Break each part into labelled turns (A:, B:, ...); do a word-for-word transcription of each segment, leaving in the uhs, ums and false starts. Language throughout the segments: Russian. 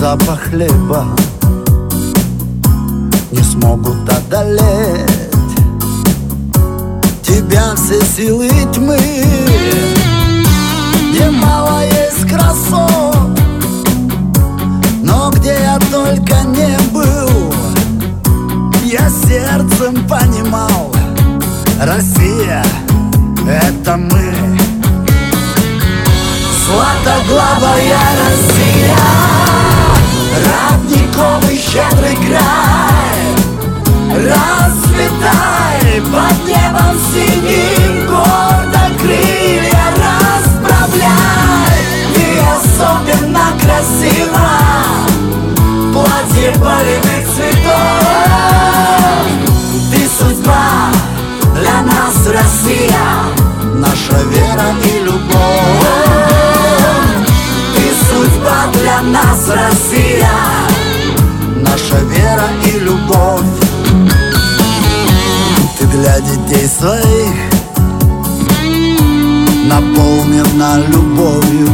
A: запах хлеба не смогут одолеть тебя все силы тьмы. Немало есть красот, но где я только не был, я сердцем понимал: Россия — это мы. Златоглавая Россия, родниковый щедрый край, расцветай под небом синим, гордо крылья расправляй. Ты особенно красива, платье полевых цветов. Ты судьба для нас, Россия, наша вера и любовь. Ты судьба для нас, Россия, наша вера и любовь. Ты для детей своих наполнена любовью,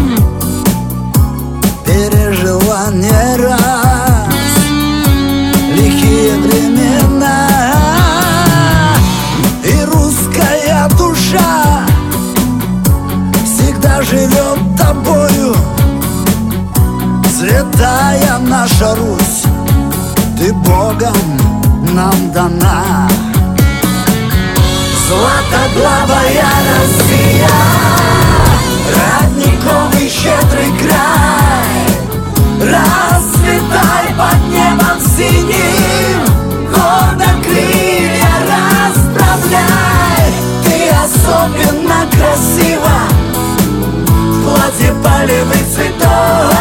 A: пережила не раз лихие времена. И русская душа всегда живет тобою. Святая наша Русь, ты Богом нам дана. Златоглавая Россия, родниковый щедрый край, расцветай под небом синим, гордо крылья расправляй. Ты особенно красива, платье полевых цветов.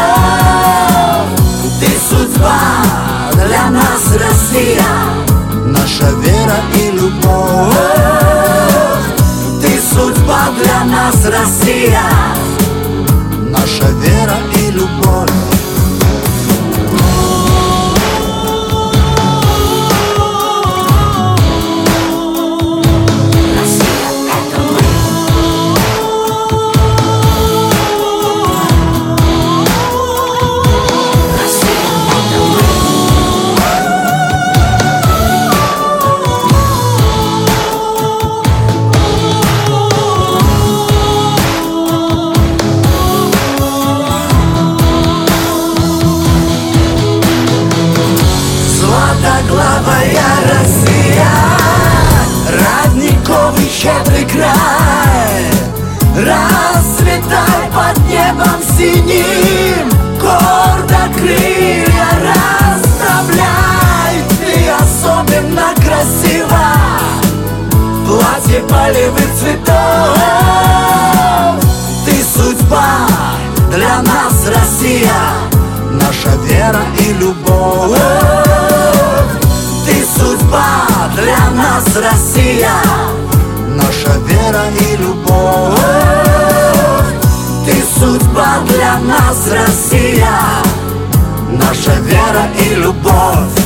A: Ты судьба для нас, Россия, наша вера и любовь. Ты судьба для нас, Россия, наша вера и любовь. Златоглавая Россия, родниковый щедрый край, расцветай под небом синим, гордо крылья расправляй. Ты особенно красива, платье полевых цветов. Ты судьба для нас, Россия, наша вера и любовь. Ты судьба для нас, Россия, наша вера и любовь. Ты судьба для нас, Россия, наша вера и любовь.